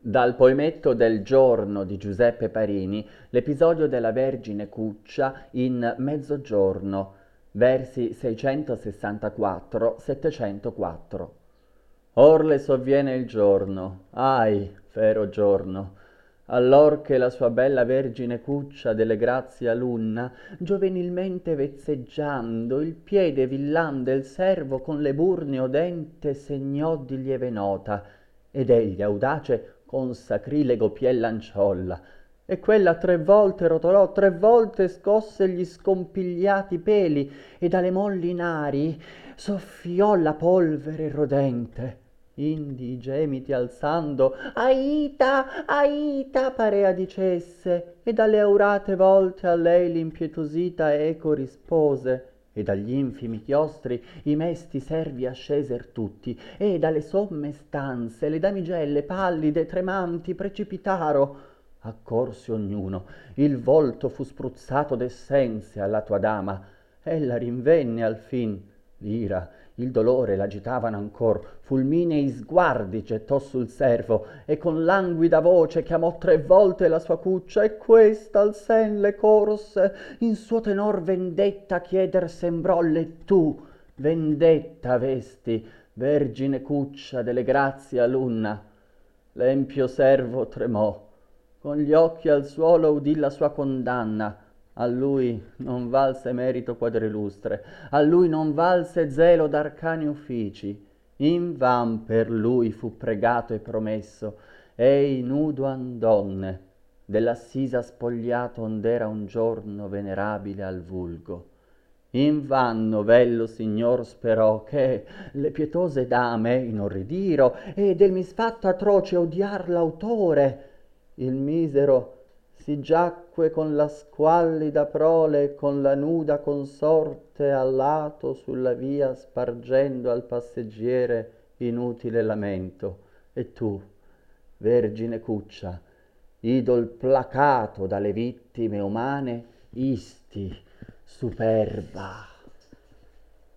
Dal poemetto del giorno di Giuseppe Parini, l'episodio della Vergine Cuccia in Mezzogiorno, versi 664-704. Or le sovviene il giorno, ahi, fero giorno, allor che la sua bella Vergine Cuccia delle grazie alunna, giovenilmente vezzeggiando, il piede villan del servo con le burne odente segnò di lieve nota, ed egli audace con sacrilego piè lanciolla, e quella 3 volte rotolò, 3 volte scosse gli scompigliati peli, e dalle molli nari soffiò la polvere rodente. Indi i gemiti alzando, Aita, Aita, parea dicesse, e dalle aurate volte a lei l'impietosita eco rispose, e dagli infimi chiostri i mesti servi asceser tutti, e dalle somme stanze le damigelle pallide tremanti precipitaro. Accorsi ognuno, il volto fu spruzzato d'essenze alla tua dama, ella rinvenne alfin, l'ira, il dolore l'agitavano ancor, fulminei sguardi gettò sul servo, e con languida voce chiamò 3 volte la sua cuccia, e questa al sen le corse, in suo tenor vendetta chieder sembrolle. Tu vendetta avesti, vergine Cuccia delle grazie alunna. L'empio servo tremò, con gli occhi al suolo udì la sua condanna. A lui non valse merito quadrilustre, a lui non valse zelo d'arcani uffici. Invan per lui fu pregato e promesso, ei nudo andonne, dell'assisa spogliato ond'era un giorno venerabile al vulgo. Invan novello signor sperò che le pietose dame inorridiro e del misfatto atroce odiar l'autore. Il misero si giacque con la squallida prole e con la nuda consorte al lato sulla via, spargendo al passeggiere inutile lamento. E tu, Vergine Cuccia, idol placato dalle vittime umane, isti, superba,